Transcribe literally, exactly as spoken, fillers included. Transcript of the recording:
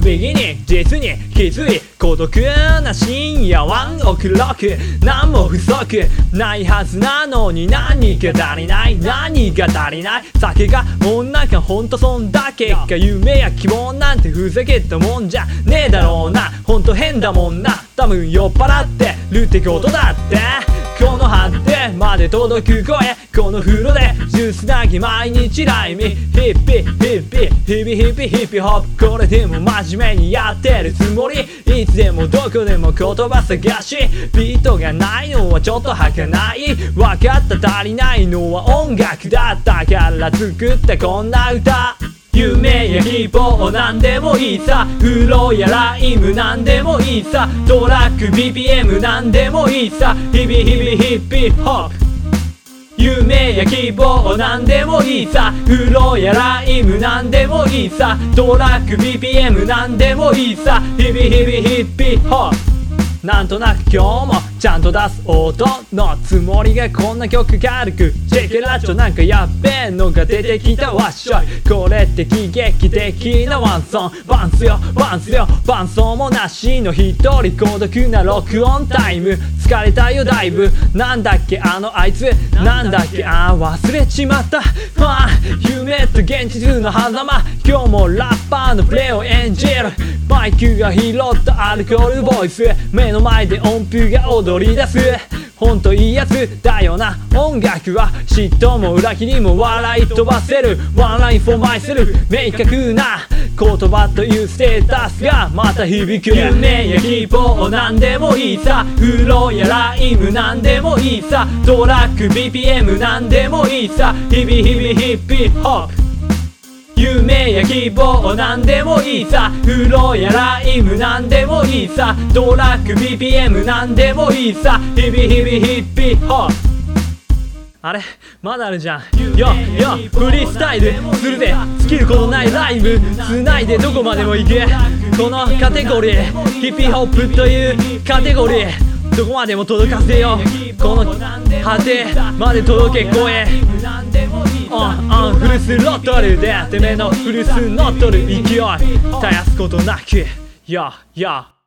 右に実にきつい孤独な深夜ワンオクロック何も不足ないはずなのに何か足りない何が足りない酒が女かほんとそんだけか夢や希望なんてふざけたもんじゃねえだろうなほんと変だもんな多分酔っ払ってるってことだってこの果てまで届く声この風呂でジュースなぎ毎日ライミヒッピヒッピヒビヒビヒッピホップこれでも真面目にやってるつもりいつでもどこでも言葉探しビートがないのはちょっと儚い分かった足りないのは音楽だったから作ったこんな歌夢や希望なんでもいいさフローやライムなんでもいいさトラック ビーピーエム なんでもいいさヒビヒビヒッピホップ夢や希望なんでもいいさフローやライムなんでもいいさトラック ビーピーエム なんでもいいさヒビヒビヒッピホップなんとなく今日もちゃんと出す音のつもりがこんな曲軽くチェケラッチョなんかやっべえのが出てきたわっしょいこれって喜劇的なワンソンバンスよバンスよ伴奏もなしの一人孤独な録音タイム疲れたよだいぶなんだっけあのあいつなんだっけあー忘れちまったまあ夢と現実の狭間今日もラッパーのプレイを演じるマイクが拾ったアルコールボイス目の前で音符が踊り出すほんといいやつだよな音楽は嫉妬も裏切りも笑い飛ばせるワンラインフォーマイセル明確な言葉というステータスがまた響く夢や希望なんでもいいさフローやライムなんでもいいさトラック ビーピーエム なんでもいいさヒビヒビヒッピホップ夢や希望なんでもいいさフローやライムなんでもいいさトラック ビーピーエム なんでもいいさヒビヒビヒッピホップあれまだあるじゃんよよフリースタイルするで尽きることないライブ繋いでどこまでも行くこのカテゴリーヒッピーホップというカテゴリーどこまでも届かせようこの果てまで届け声うんうんフルスロットルでてめえのフルスノットル勢い絶やすことなくよよ